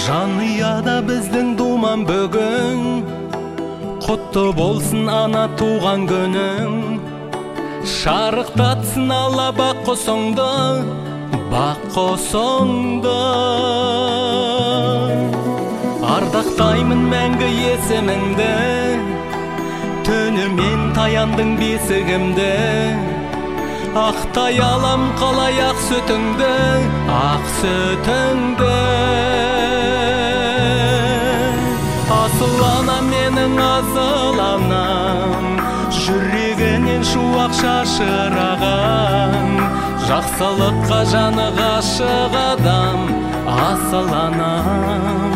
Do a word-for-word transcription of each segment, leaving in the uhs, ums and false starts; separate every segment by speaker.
Speaker 1: Жанұяда біздің думан бүгін, құтты болсын ана туған күнің. Шарықтатсын Алла бақ құсыңды, бақ құсыңды. Ардақтаймын мәңгі есіміңді, түнімен таяндың бесігімді. Ақтай алам қалай ақ сүтіңді, ақ сүтіңді. Асыл анам менің асыл анам, жүрегінен шуақ шашыраған. Жақсылыққа жаны ғашық адам, асыл анам.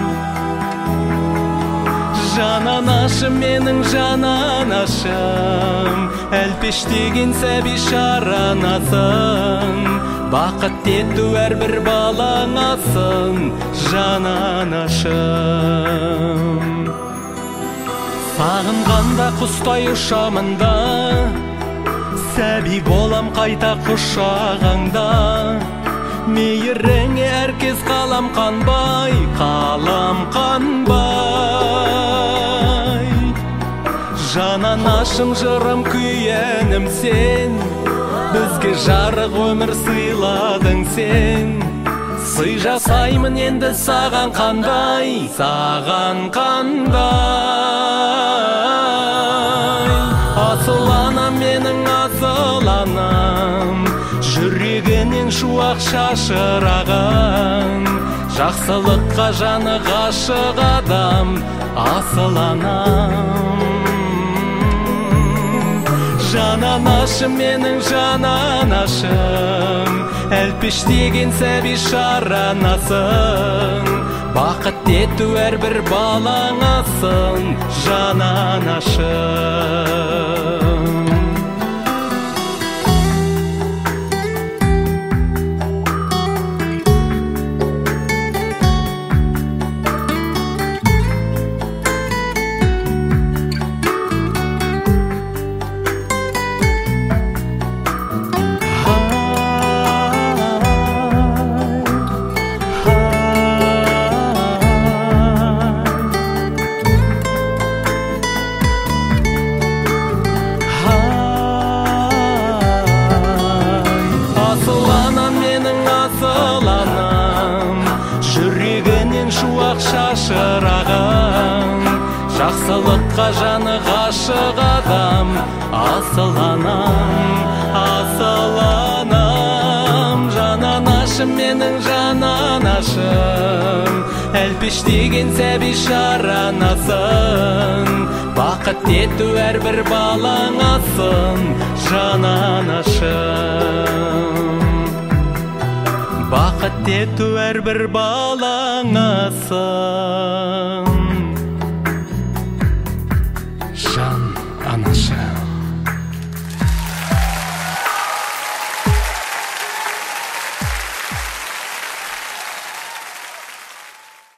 Speaker 1: Жан анашым менің жан анашым, әлпештеген сәби шаранасың. Бақыт ету әрбір балаңасың, жан анашым. Сағынғанда құстай ұшамында, сәби болам қайта құшағыңда. Мейіріңе әркез қалам қанбай, қалам қанбай. Жан анашым жырым күйенім сен, бізге жарық өмір сыйладың сен. Сый жасаймын енді саған қандай, саған қандай. Асыл анам менің асыл анам, жүрегінен шуақ шашыраған. Жақсылыққа жаны ғашық адам, асыл анам. Жан анашым менің жан анашым, әлпештеген сәби шаранасың. Бақыт ету әрбір балаңасың, жан анашым. Жүрегінен шуақ шашыраған. Жақсылыққа жаны ғашық адам, асыл анам, асыл анам. Жан анашым менің жан анашым, әлпештеген сәби шаранасың. Бақыт ету әрбір балаңасың, жан анашым. Бақыт ету әрбір балаңасың.